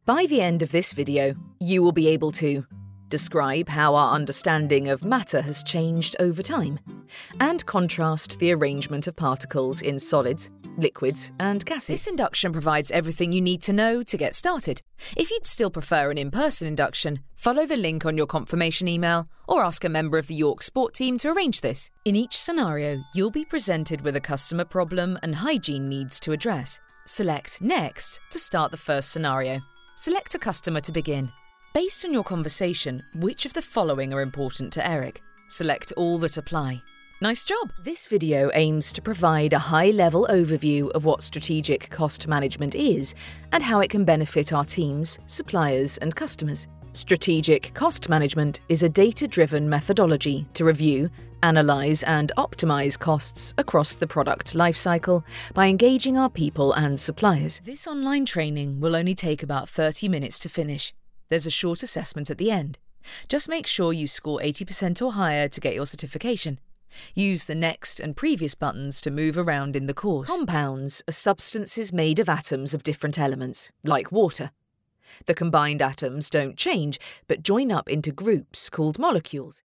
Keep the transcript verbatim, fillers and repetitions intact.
By the end of this video, you will be able to describe how our understanding of matter has changed over time, and contrast the arrangement of particles in solids, liquids, and gases. This induction provides everything you need to know to get started. If you'd still prefer an in-person induction, follow the link on your confirmation email or ask a member of the York Sport team to arrange this. In each scenario, you'll be presented with a customer problem and hygiene needs to address. Select Next to start the first scenario. Select a customer to begin. Based on your conversation, which of the following are important to Eric? Select all that apply. Nice job! This video aims to provide a high-level overview of what strategic cost management is and how it can benefit our teams, suppliers, and customers. Strategic cost management is a data-driven methodology to review, analyze, and optimize costs across the product lifecycle by engaging our people and suppliers. This online training will only take about thirty minutes to finish. There's a short assessment at the end. Just make sure you score eighty percent or higher to get your certification. Use the Next and Previous buttons to move around in the course. Compounds are substances made of atoms of different elements, like water. The combined atoms don't change, but join up into groups called molecules.